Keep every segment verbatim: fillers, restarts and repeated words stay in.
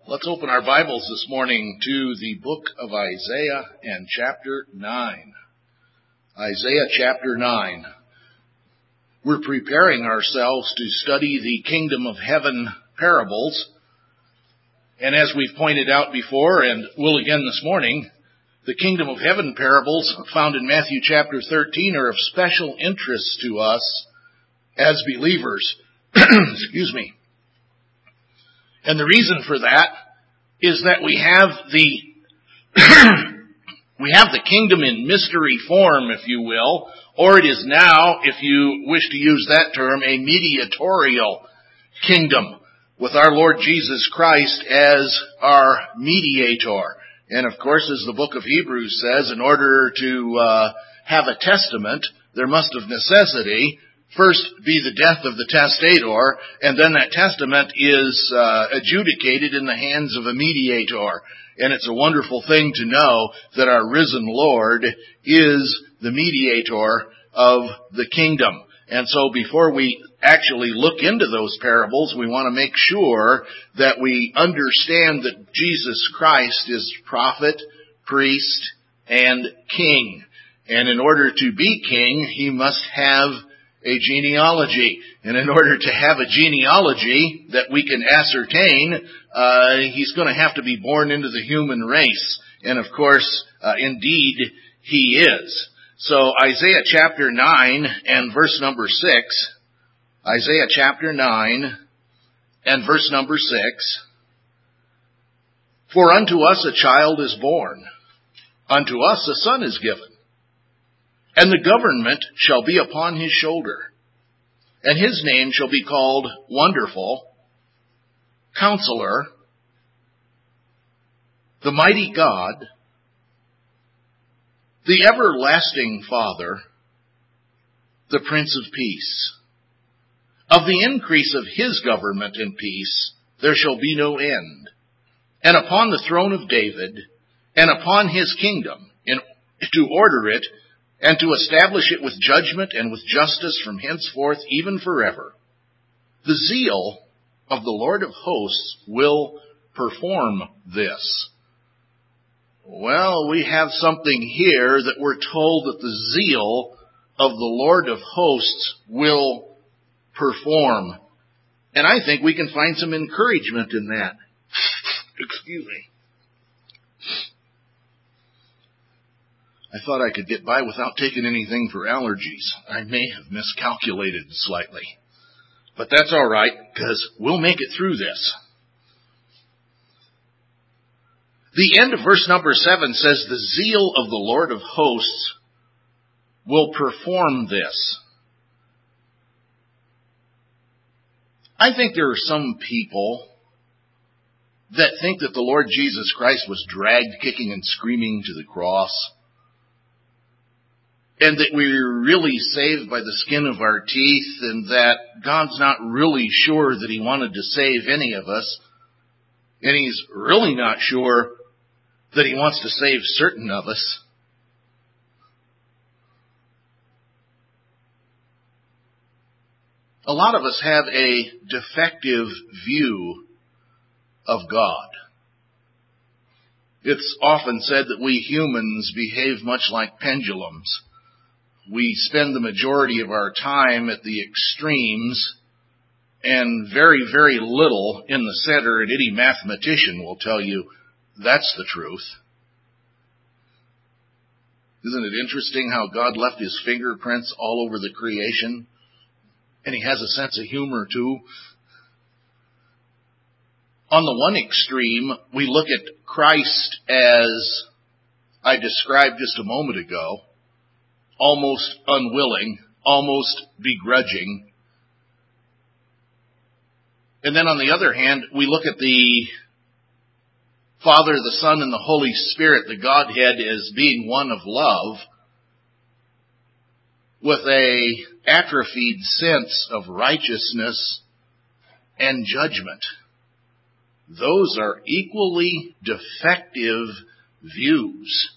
Let's open our Bibles this morning to the book of Isaiah and chapter nine. Isaiah chapter nine. We're preparing ourselves to study the kingdom of heaven parables. And as we've pointed out before, and will again this morning, the kingdom of heaven parables found in Matthew chapter thirteen are of special interest to us as believers. Excuse me. And the reason for that is that we have the we have the kingdom in mystery form, if you will, or it is now, if you wish to use that term, a mediatorial kingdom with our Lord Jesus Christ as our mediator. And of course, as the book of Hebrews says, in order to uh, have a testament, there must of necessity first be the death of the testator, and then that testament is uh, adjudicated in the hands of a mediator. And it's a wonderful thing to know that our risen Lord is the mediator of the kingdom. And so before we actually look into those parables, we want to make sure that we understand that Jesus Christ is prophet, priest, and king. And in order to be king, he must have a genealogy. And in order to have a genealogy that we can ascertain, uh, he's going to have to be born into the human race. And of course, uh, indeed, he is. So Isaiah chapter nine and verse number six, Isaiah chapter nine and verse number six, "For unto us a child is born, unto us a son is given, and the government shall be upon his shoulder, and his name shall be called Wonderful, Counselor, the Mighty God, the Everlasting Father, the Prince of Peace. Of the increase of his government and peace there shall be no end, and upon the throne of David, and upon his kingdom, in, to order it, and to establish it with judgment and with justice from henceforth even forever. The zeal of the Lord of hosts will perform this." Well, we have something here that we're told that the zeal of the Lord of hosts will perform. And I think we can find some encouragement in that. Excuse me. I thought I could get by without taking anything for allergies. I may have miscalculated slightly. But that's all right, because we'll make it through this. The end of verse number seven says, "The zeal of the Lord of hosts will perform this." I think there are some people that think that the Lord Jesus Christ was dragged kicking and screaming to the cross, and that we're really saved by the skin of our teeth, and that God's not really sure that he wanted to save any of us, and he's really not sure that he wants to save certain of us. A lot of us have a defective view of God. It's often said that we humans behave much like pendulums. We spend the majority of our time at the extremes and very, very little in the center, and any mathematician will tell you that's the truth. Isn't it interesting how God left his fingerprints all over the creation? And he has a sense of humor too. On the one extreme, we look at Christ as I described just a moment ago, almost unwilling, almost begrudging. And then on the other hand, we look at the Father, the Son, and the Holy Spirit, the Godhead, as being one of love, with a atrophied sense of righteousness and judgment. Those are equally defective views.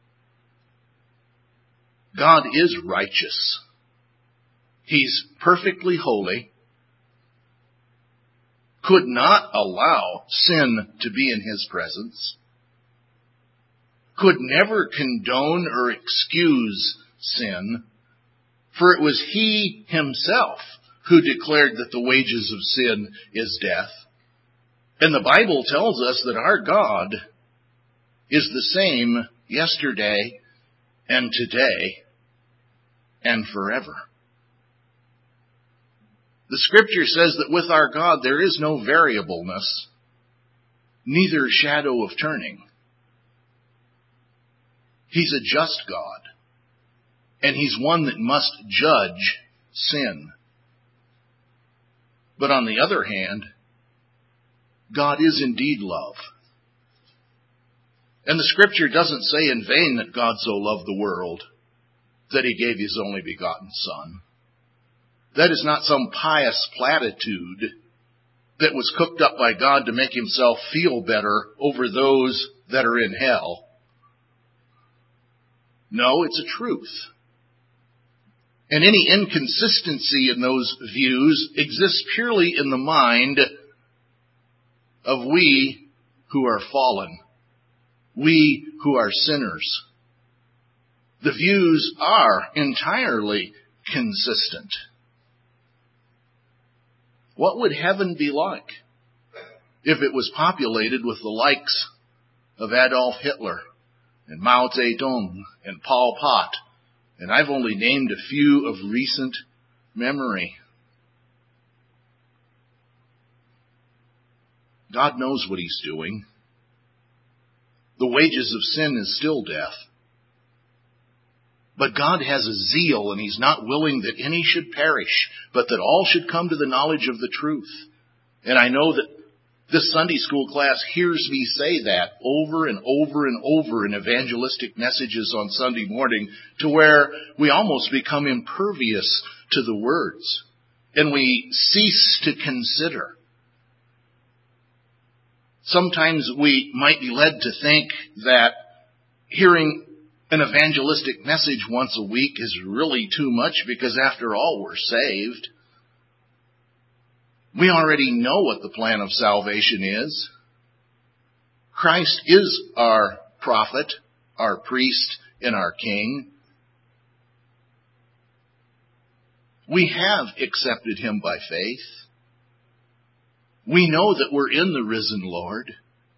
God is righteous. He's perfectly holy. could not allow sin to be in his presence, could never condone or excuse sin, for it was he himself who declared that the wages of sin is death. And the Bible tells us that our God is the same yesterday and today and forever. The Scripture says that with our God there is no variableness, neither shadow of turning. He's a just God, and He's one that must judge sin. But on the other hand, God is indeed love. And the Scripture doesn't say in vain that God so loved the world that He gave His only begotten Son. That is not some pious platitude that was cooked up by God to make Himself feel better over those that are in hell. No, it's a truth. And any inconsistency in those views exists purely in the mind of we who are fallen, we who are sinners. The views are entirely consistent. What would heaven be like if it was populated with the likes of Adolf Hitler and Mao Zedong and Pol Pot? And I've only named a few of recent memory. God knows what He's doing. The wages of sin is still death. But God has a zeal, and He's not willing that any should perish, but that all should come to the knowledge of the truth. And I know that this Sunday school class hears me say that over and over and over in evangelistic messages on Sunday morning, to where we almost become impervious to the words, and we cease to consider. Sometimes we might be led to think that hearing an evangelistic message once a week is really too much, because after all, we're saved. We already know what the plan of salvation is. Christ is our prophet, our priest, and our king. We have accepted Him by faith. We know that we're in the risen Lord.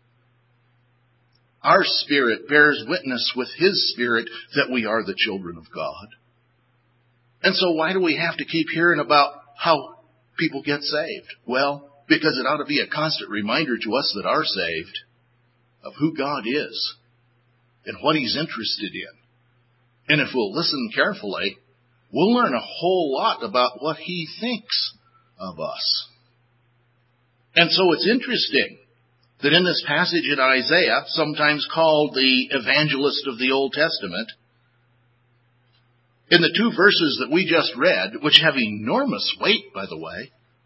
Our spirit bears witness with His Spirit that we are the children of God. And so why do we have to keep hearing about how people get saved? Well, because it ought to be a constant reminder to us that are saved of who God is and what He's interested in. And if we'll listen carefully, we'll learn a whole lot about what He thinks of us. And so it's interesting that in this passage in Isaiah, sometimes called the evangelist of the Old Testament, in the two verses that we just read, which have enormous weight, by the way,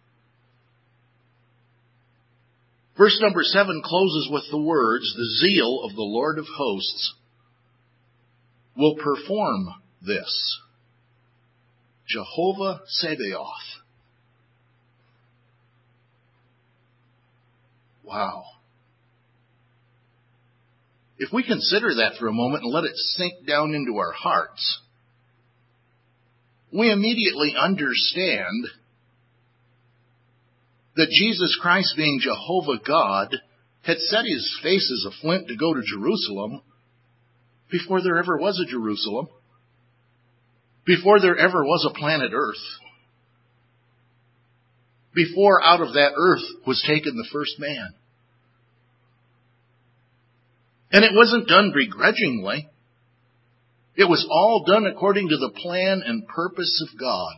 verse number seven closes with the words, "The zeal of the Lord of hosts will perform this." Jehovah Sabaoth. Wow. If we consider that for a moment and let it sink down into our hearts, we immediately understand that Jesus Christ, being Jehovah God, had set His face as a flint to go to Jerusalem before there ever was a Jerusalem, before there ever was a planet Earth, before out of that earth was taken the first man. And it wasn't done begrudgingly. It was all done according to the plan and purpose of God.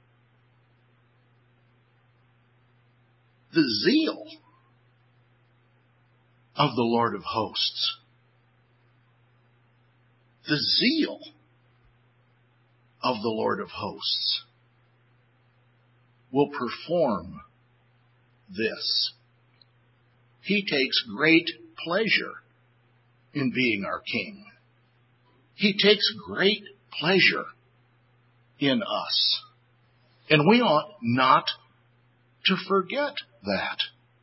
The zeal of the Lord of hosts. The zeal of the Lord of hosts will perform this. He takes great pleasure in being our King. He takes great pleasure in us. And we ought not to forget that.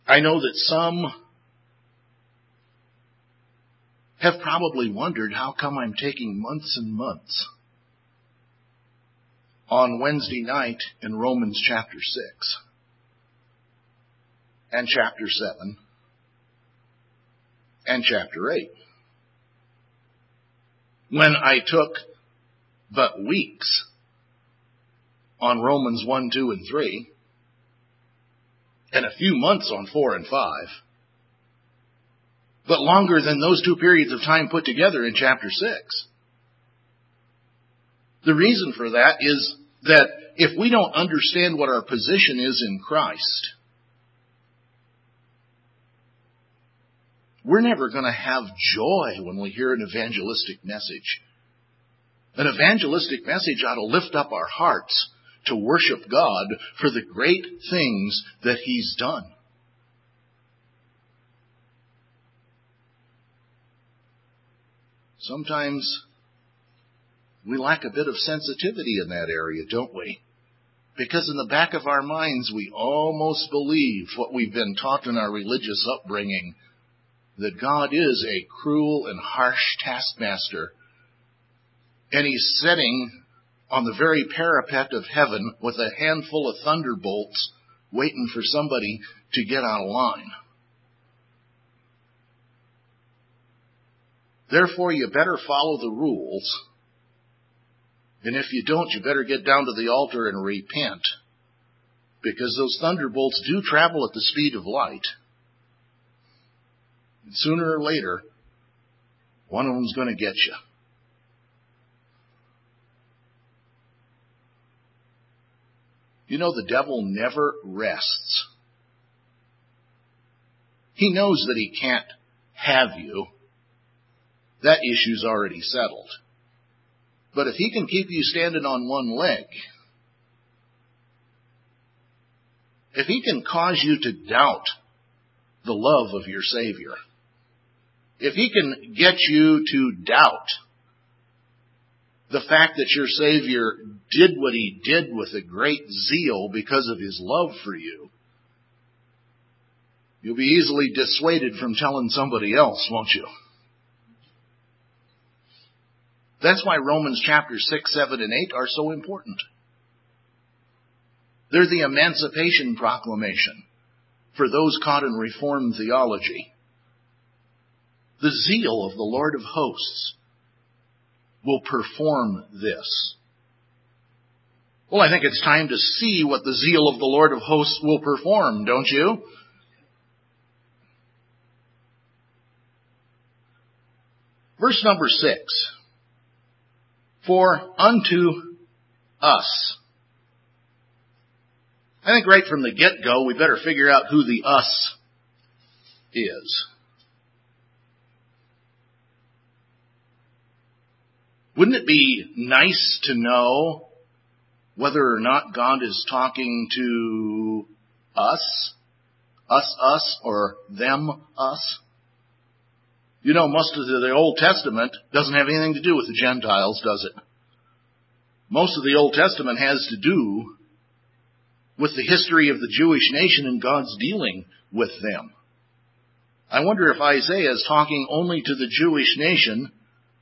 I know that some have probably wondered how come I'm taking months and months on Wednesday night in Romans chapter six and chapter seven and chapter eight, when I took but weeks on Romans one, two, and three, and a few months on four and five, but longer than those two periods of time put together in chapter six. The reason for that is that if we don't understand what our position is in Christ, we're never going to have joy when we hear an evangelistic message. An evangelistic message ought to lift up our hearts to worship God for the great things that He's done. Sometimes we lack a bit of sensitivity in that area, don't we? Because in the back of our minds, we almost believe what we've been taught in our religious upbringing, that God is a cruel and harsh taskmaster, and He's sitting on the very parapet of heaven with a handful of thunderbolts waiting for somebody to get out of line. Therefore, you better follow the rules. And if you don't, you better get down to the altar and repent. Because those thunderbolts do travel at the speed of light. And sooner or later, one of them's going to get you. You know, the devil never rests. He knows that he can't have you. That issue's already settled. But if he can keep you standing on one leg, if he can cause you to doubt the love of your Savior, if he can get you to doubt the fact that your Savior did what He did with a great zeal because of His love for you, you'll be easily dissuaded from telling somebody else, won't you? That's why Romans chapters six, seven, and eight are so important. They're the emancipation proclamation for those caught in Reformed theology. The zeal of the Lord of hosts will perform this. Well, I think it's time to see what the zeal of the Lord of hosts will perform, don't you? Verse number six. For unto us. I think right from the get-go, we better figure out who the us is. Wouldn't it be nice to know whether or not God is talking to us? Us, us, or them, us? You know, most of the Old Testament doesn't have anything to do with the Gentiles, does it? Most of the Old Testament has to do with the history of the Jewish nation and God's dealing with them. I wonder if Isaiah is talking only to the Jewish nation,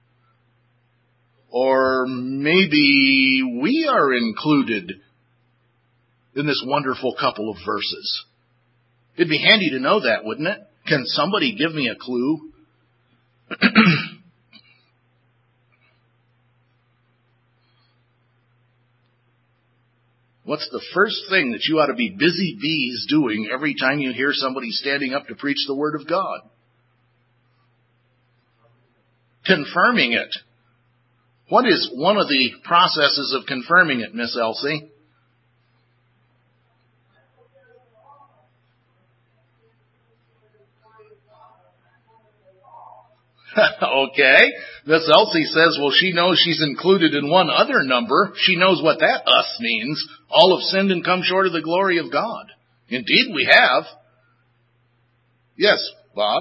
or maybe we are included in this wonderful couple of verses. It'd be handy to know that, wouldn't it? Can somebody give me a clue? What's the first thing that you ought to be busy bees doing every time you hear somebody standing up to preach the Word of God? Confirming it. What is one of the processes of confirming it, Miss Elsie? Okay. Miss Elsie says, well, she knows she's included in one other number. She knows what that us means. All have sinned and come short of the glory of God. Indeed, we have. Yes, Bob?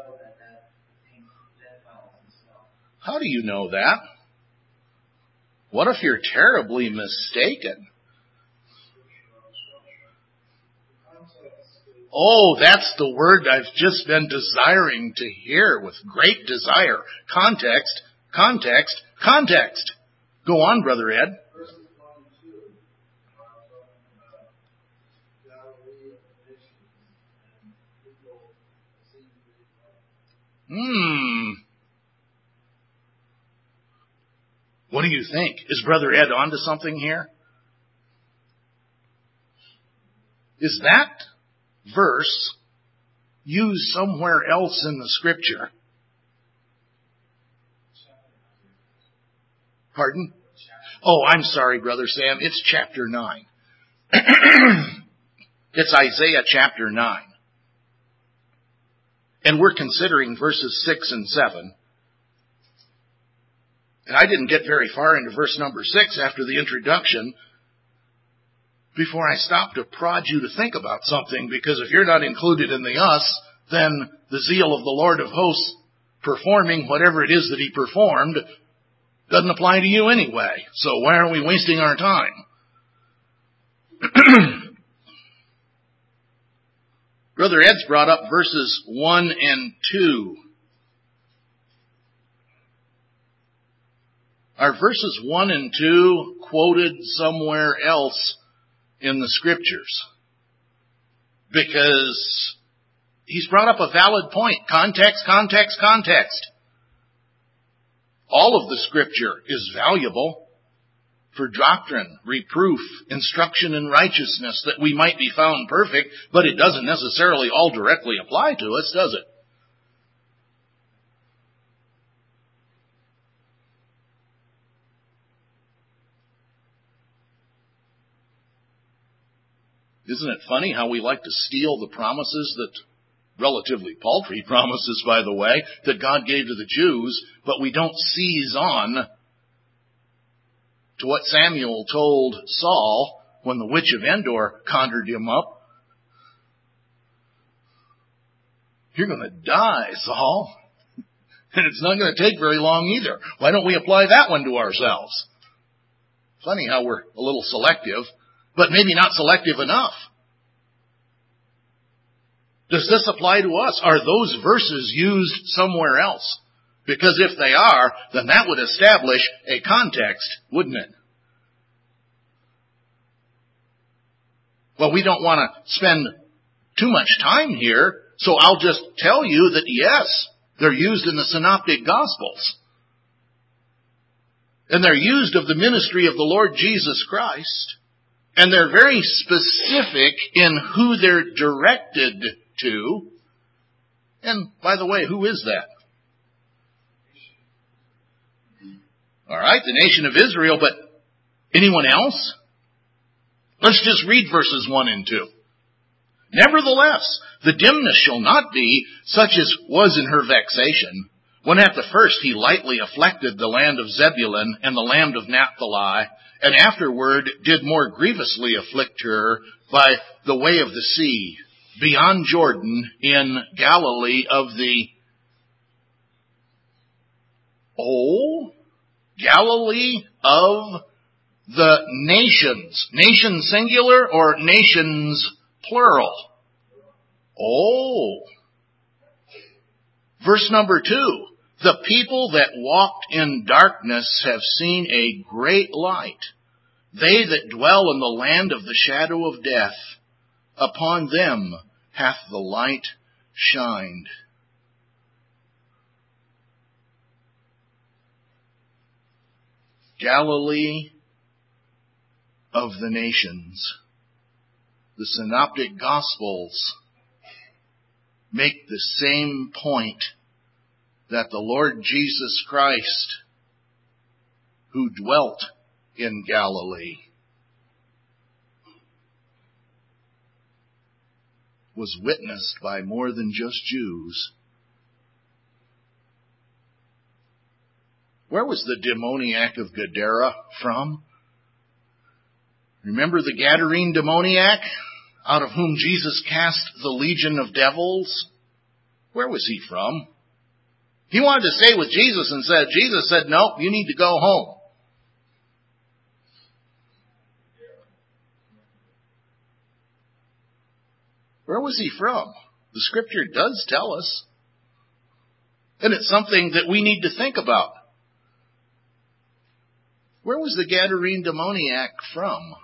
How do you know that? What if you're terribly mistaken? Oh, that's the word I've just been desiring to hear with great desire. Context, context, context. Go on, Brother Ed. Hmm. What do you think? Is Brother Ed onto something here? Is that verse used somewhere else in the Scripture? Pardon? Oh, I'm sorry, Brother Sam. It's chapter nine. It's Isaiah chapter nine. And we're considering verses six and seven. And I didn't get very far into verse number six after the introduction before I stopped to prod you to think about something, because if you're not included in the us, then the zeal of the Lord of hosts performing whatever it is that he performed doesn't apply to you anyway. So why are we wasting our time? Brother Ed's brought up verses one and two. Are verses one and two quoted somewhere else in the Scriptures? Because he's brought up a valid point. Context, context, context. All of the Scripture is valuable for doctrine, reproof, instruction in righteousness, that we might be found perfect, but it doesn't necessarily all directly apply to us, does it? Isn't it funny how we like to steal the promises that, relatively paltry promises, by the way, that God gave to the Jews, but we don't seize on to what Samuel told Saul when the witch of Endor conjured him up. You're going to die, Saul. And it's not going to take very long either. Why don't we apply that one to ourselves? Funny how we're a little selective, but maybe not selective enough. Does this apply to us? Are those verses used somewhere else? Because if they are, then that would establish a context, wouldn't it? Well, we don't want to spend too much time here, so I'll just tell you that yes, they're used in the Synoptic Gospels. And they're used of the ministry of the Lord Jesus Christ. And they're very specific in who they're directed to. And by the way, who is that? All right, the nation of Israel, but anyone else? Let's just read verses one and two. Nevertheless, the dimness shall not be such as was in her vexation, when at the first he lightly afflicted the land of Zebulun and the land of Naphtali, and afterward did more grievously afflict her by the way of the sea, beyond Jordan, in Galilee of the... Oh, Galilee of the nations. Nations singular or nations plural? Oh. Verse number two. The people that walked in darkness have seen a great light. They that dwell in the land of the shadow of death, upon them hath the light shined. Galilee of the nations. The Synoptic Gospels make the same point, that the Lord Jesus Christ, who dwelt in Galilee, was witnessed by more than just Jews. Where was the demoniac of Gadara from? Remember the Gadarene demoniac, out of whom Jesus cast the legion of devils? Where was he from? He wanted to stay with Jesus and said, Jesus said, no, you need to go home. Where was he from? The Scripture does tell us. And it's something that we need to think about. Where was the Gadarene demoniac from?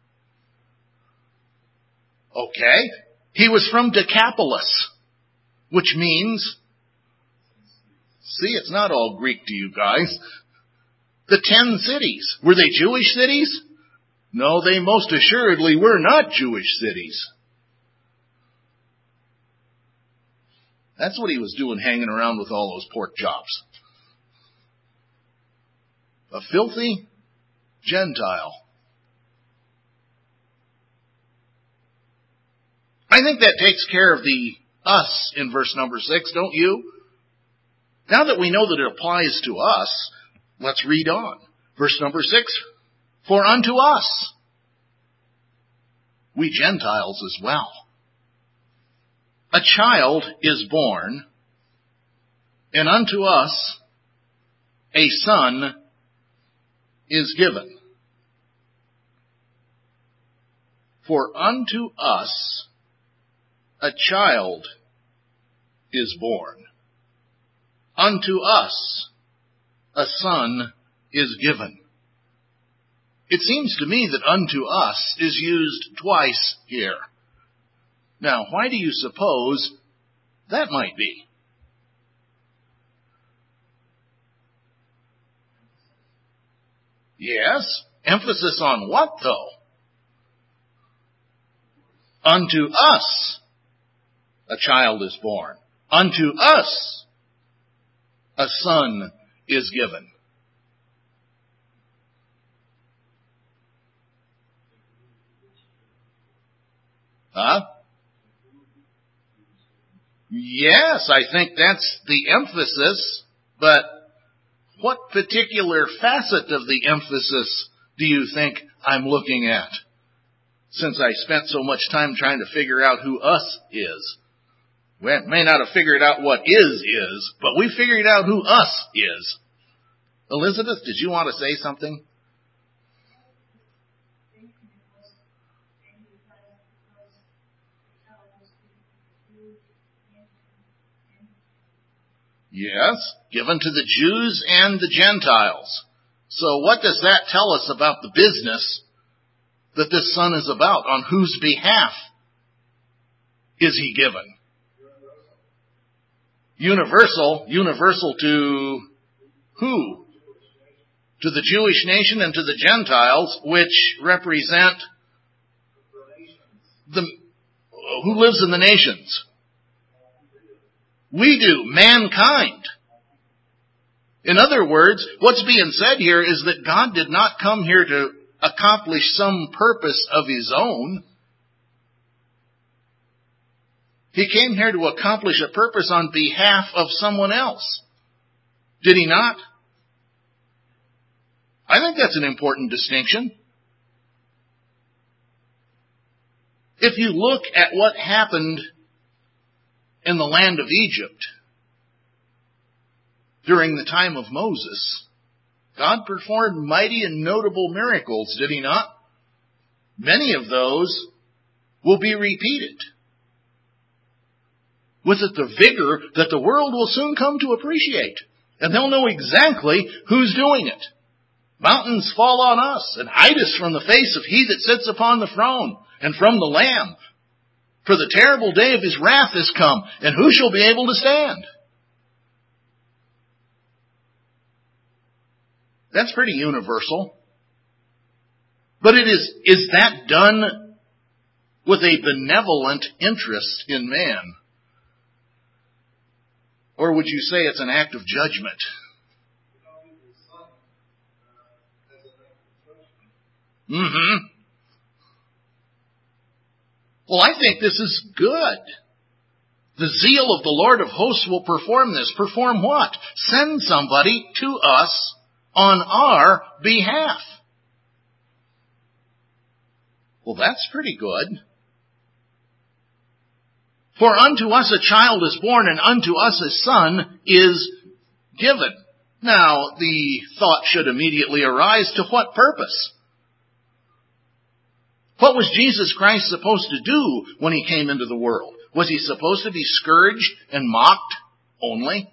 Okay, he was from Decapolis, which means, see, it's not all Greek to you guys. The ten cities. Were they Jewish cities? No, they most assuredly were not Jewish cities. That's what he was doing, hanging around with all those pork chops. A filthy Gentile. I think that takes care of the us in verse number six, don't you? Now that we know that it applies to us, let's read on. Verse number six, for unto us, we Gentiles as well, a child is born, and unto us a son is given. For unto us a child is born. Unto us a son is given. It seems to me that unto us is used twice here. Now, why do you suppose that might be? Yes, emphasis on what though? Unto us a child is born. Unto us a son is given. Huh? Yes, I think that's the emphasis, but what particular facet of the emphasis do you think I'm looking at? Since I spent so much time trying to figure out who us is. We may not have figured out what is is, but we figured out who us is. Elizabeth, did you want to say something? Yes, given to the Jews and the Gentiles. So what does that tell us about the business that this son is about? On whose behalf is he given? Universal. Universal to who? To the Jewish nation and to the Gentiles, which represent the who lives in the nations? We do, mankind. In other words, what's being said here is that God did not come here to accomplish some purpose of his own. He came here to accomplish a purpose on behalf of someone else. Did he not? I think that's an important distinction. If you look at what happened in the land of Egypt during the time of Moses, God performed mighty and notable miracles, did he not? Many of those will be repeated, with it the vigor that the world will soon come to appreciate. And they'll know exactly who's doing it. Mountains fall on us and hide us from the face of he that sits upon the throne and from the Lamb. For the terrible day of his wrath is come, and who shall be able to stand? That's pretty universal. But it is, is that done with a benevolent interest in man? Or would you say it's an act of judgment? Mm-hmm. Well, I think this is good. The zeal of the Lord of hosts will perform this. Perform what? Send somebody to us on our behalf. Well, that's pretty good. For unto us a child is born, and unto us a son is given. Now, the thought should immediately arise, to what purpose? What was Jesus Christ supposed to do when he came into the world? Was he supposed to be scourged and mocked only?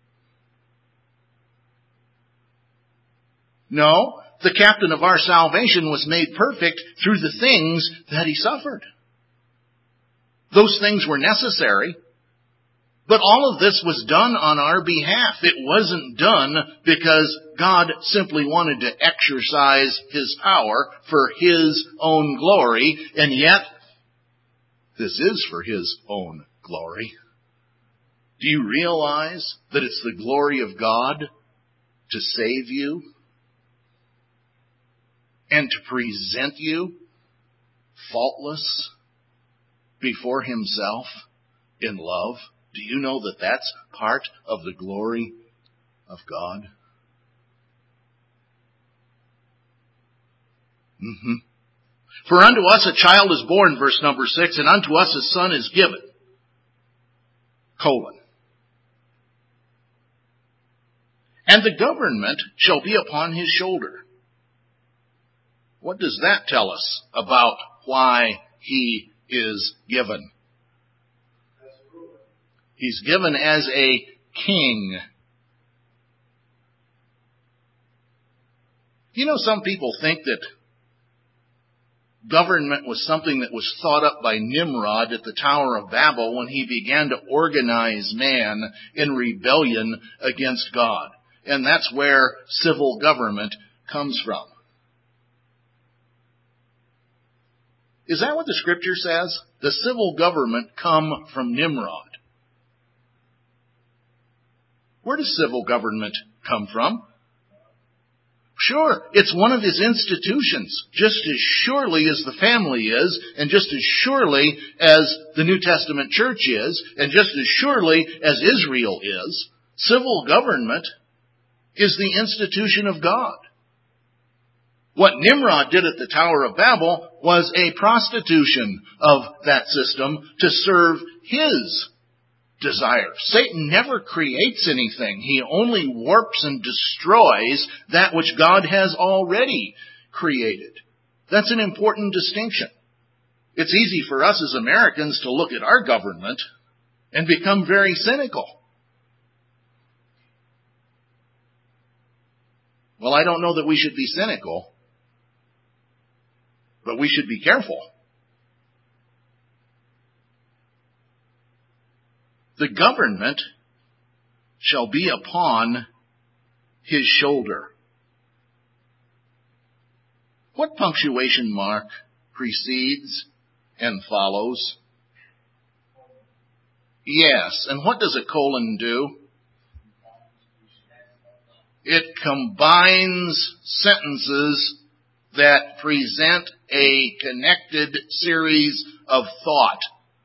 No, the captain of our salvation was made perfect through the things that he suffered. Those things were necessary, but all of this was done on our behalf. It wasn't done because God simply wanted to exercise his power for his own glory, and yet this is for his own glory. Do you realize that it's the glory of God to save you and to present you faultless before himself in love? Do you know that that's part of the glory of God? Mm-hmm. For unto us a child is born, verse number six, and unto us a son is given. Colon. And the government shall be upon his shoulder. What does that tell us about why he is given? He's given as a king. You know, some people think that government was something that was thought up by Nimrod at the Tower of Babel when he began to organize man in rebellion against God. And that's where civil government comes from. Is that what the Scripture says? The civil government come from Nimrod. Where does civil government come from? Sure, it's one of his institutions, just as surely as the family is, and just as surely as the New Testament church is, and just as surely as Israel is. Civil government is the institution of God. What Nimrod did at the Tower of Babel was a prostitution of that system to serve his desire. Satan never creates anything. He only warps and destroys that which God has already created. That's an important distinction. It's easy for us as Americans to look at our government and become very cynical. Well, I don't know that we should be cynical, but we should be careful. The government shall be upon his shoulder. What punctuation mark precedes and follows? Yes, and what does a colon do? It combines sentences that present a connected series of thought.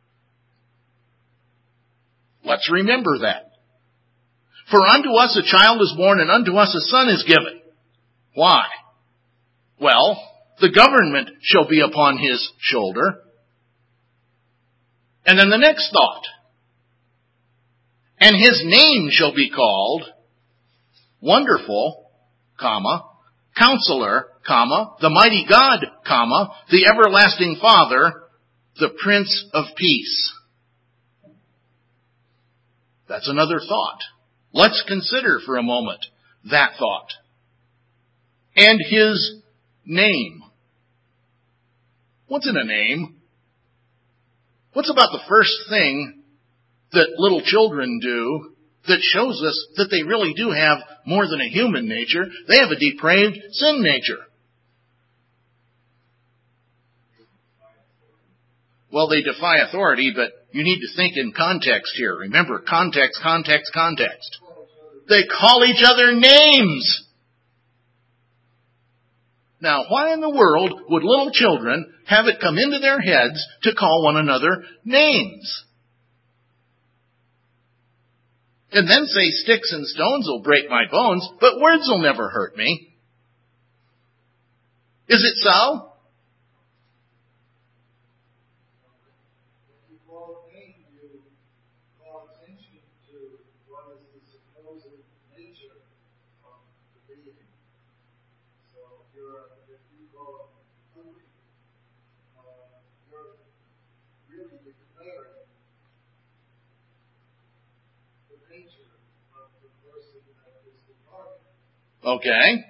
Let's remember that. For unto us a child is born, and unto us a son is given. Why? Well, the government shall be upon his shoulder. And then the next thought. And his name shall be called Wonderful, comma, Counselor, comma, the Mighty God, comma, the Everlasting Father, the Prince of Peace. That's another thought. Let's consider for a moment that thought. And his name. What's in a name? What's about the first thing that little children do that shows us that they really do have more than a human nature? They have a depraved sin nature. Well, they defy authority, but you need to think in context here. Remember, context, context, context. They call each other names. Now, why in the world would little children have it come into their heads to call one another names? And then say sticks and stones will break my bones, but words will never hurt me. Is it so? Okay.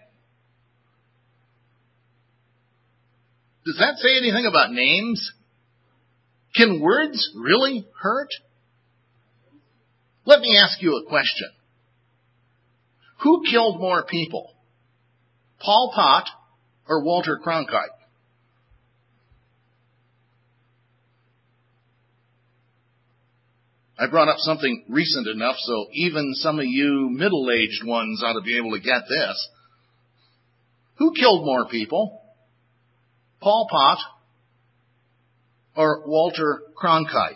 Does that say anything about names? Can words really hurt? Let me ask you a question. Who killed more people? Pol Pot or Walter Cronkite? I brought up something recent enough so even some of you middle-aged ones ought to be able to get this. Who killed more people? Pol Pot or Walter Cronkite?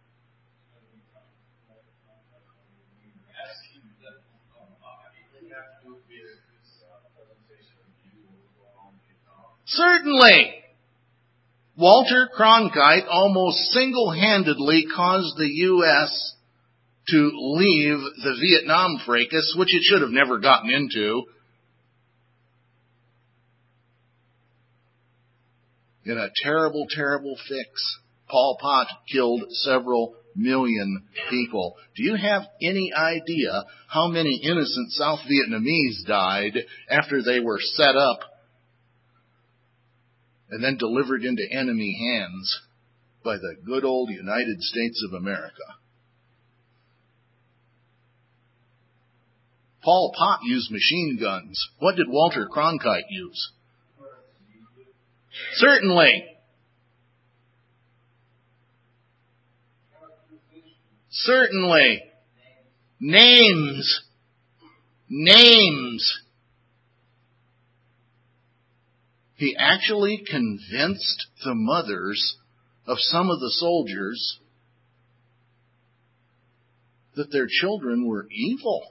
Certainly. Walter Cronkite almost single-handedly caused the U S to leave the Vietnam fracas, which it should have never gotten into, in a terrible, terrible fix. Pol Pot killed several million people. Do you have any idea how many innocent South Vietnamese died after they were set up and then delivered into enemy hands by the good old United States of America? Pol Pot used machine guns. What did Walter Cronkite use? Certainly. Certainly. Names. Names. He actually convinced the mothers of some of the soldiers that their children were evil.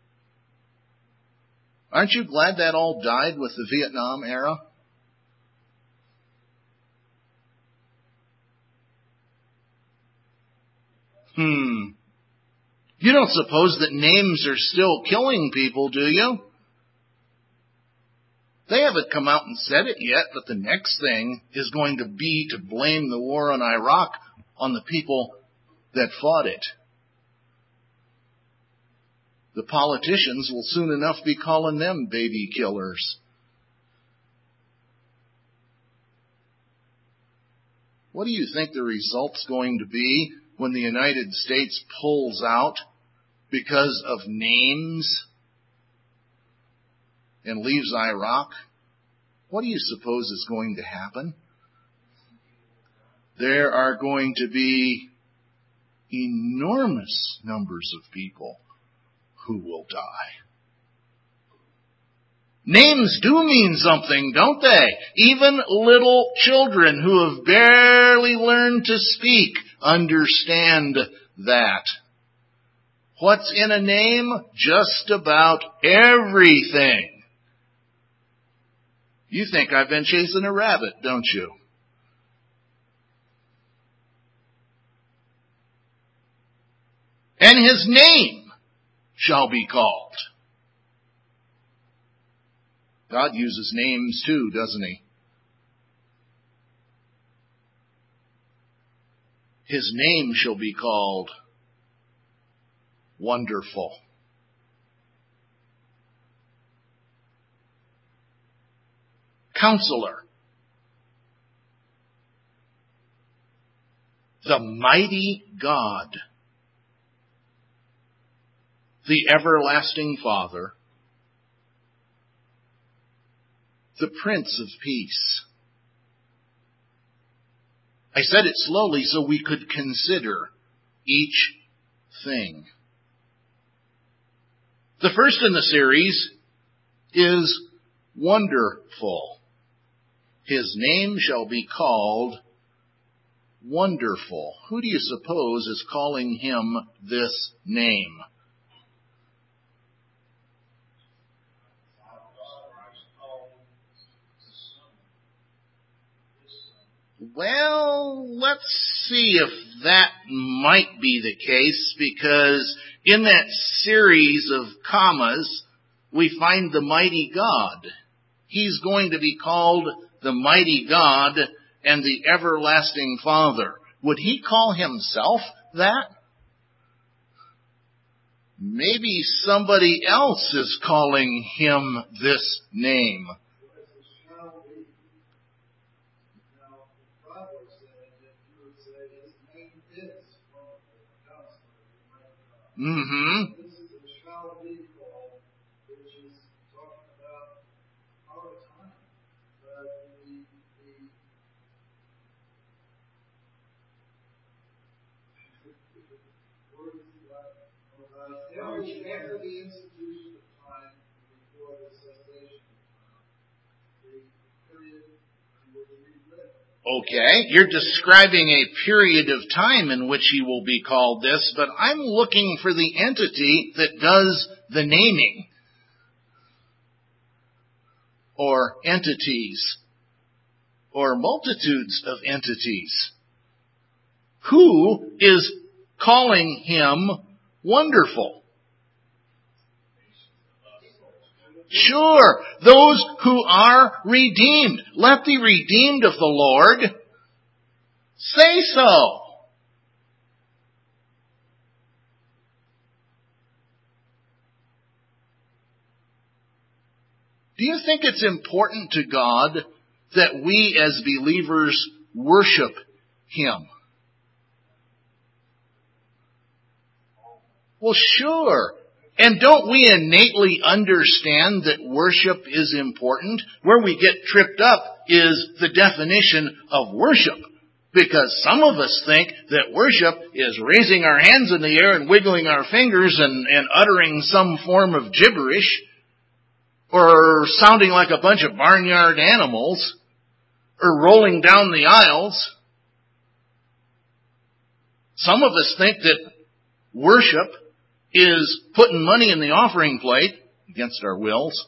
Aren't you glad that all died with the Vietnam era? Hmm. You don't suppose that names are still killing people, do you? They haven't come out and said it yet, but the next thing is going to be to blame the war on Iraq on the people that fought it. The politicians will soon enough be calling them baby killers. What do you think the result's going to be when the United States pulls out because of names and leaves Iraq? What do you suppose is going to happen? There are going to be enormous numbers of people who will die. Names do mean something, don't they? Even little children who have barely learned to speak understand that. What's in a name? Just about everything. You think I've been chasing a rabbit, don't you? And his name shall be called. God uses names too, doesn't he? His name shall be called Wonderful. Counselor. The mighty God. The everlasting Father. The Prince of Peace. I said it slowly so we could consider each thing. The first in the series is Wonderful. His name shall be called Wonderful. Who do you suppose is calling him this name? Well, let's see if that might be the case, because in that series of commas, we find the mighty God. He's going to be called the mighty God, and the everlasting Father. Would he call himself that? Maybe somebody else is calling him this name. Mm-hmm. After the institution of time before the cessation of time, the period in which we live. Okay, you're describing a period of time in which he will be called this, but I'm looking for the entity that does the naming. Or entities. Or multitudes of entities. Who is calling him wonderful? Sure, those who are redeemed. Let the redeemed of the Lord say so. Do you think it's important to God that we as believers worship Him? Well, sure. And don't we innately understand that worship is important? Where we get tripped up is the definition of worship. Because some of us think that worship is raising our hands in the air and wiggling our fingers and, and uttering some form of gibberish, or sounding like a bunch of barnyard animals, or rolling down the aisles. Some of us think that worship is putting money in the offering plate against our wills.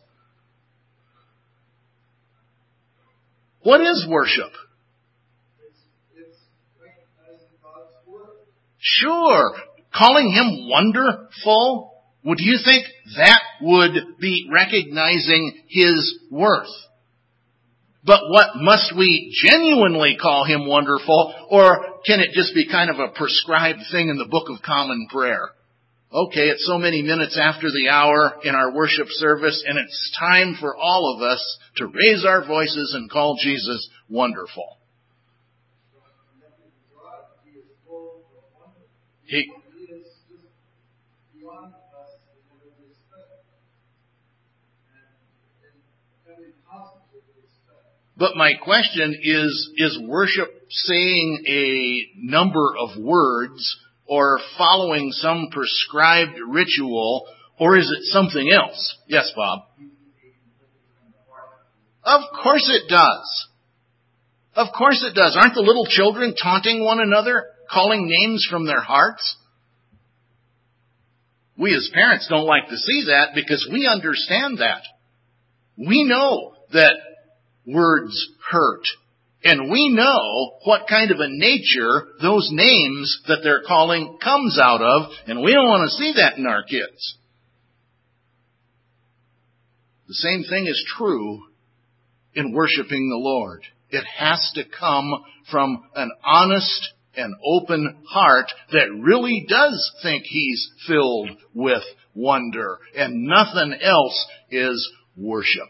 What is worship? It's, it's recognizing God's word. Sure. Calling Him wonderful? Would you think that would be recognizing His worth? But what, must we genuinely call Him wonderful, or can it just be kind of a prescribed thing in the Book of Common Prayer? Okay, it's so many minutes after the hour in our worship service, and it's time for all of us to raise our voices and call Jesus wonderful. He, But my question is, is worship saying a number of words or following some prescribed ritual, or is it something else? Yes, Bob? Of course it does. Of course it does. Aren't the little children taunting one another, calling names from their hearts? We as parents don't like to see that because we understand that. We know that words hurt. And we know what kind of a nature those names that they're calling comes out of, and we don't want to see that in our kids. The same thing is true in worshiping the Lord. It has to come from an honest and open heart that really does think He's filled with wonder, and nothing else is worship.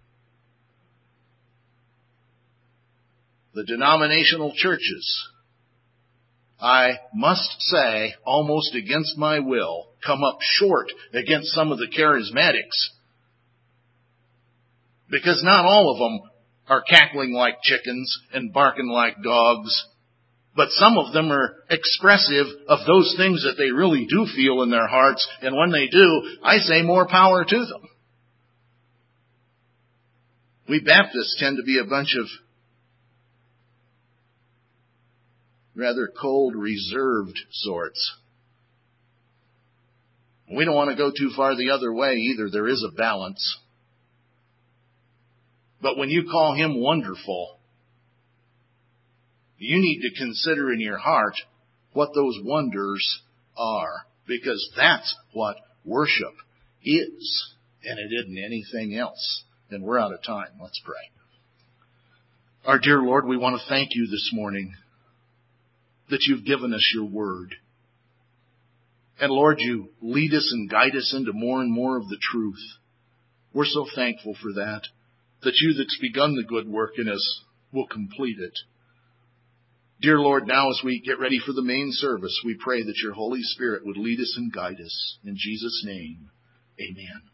The denominational churches, I must say, almost against my will, come up short against some of the charismatics. Because not all of them are cackling like chickens and barking like dogs, but some of them are expressive of those things that they really do feel in their hearts, and when they do, I say more power to them. We Baptists tend to be a bunch of rather cold, reserved sorts. We don't want to go too far the other way either. There is a balance. But when you call Him wonderful, you need to consider in your heart what those wonders are, because that's what worship is, and it isn't anything else. And we're out of time. Let's pray. Our dear Lord, we want to thank you this morning that you've given us your word. And Lord, you lead us and guide us into more and more of the truth. We're so thankful for that, that you that's begun the good work in us will complete it. Dear Lord, now as we get ready for the main service, we pray that your Holy Spirit would lead us and guide us. In Jesus' name, amen.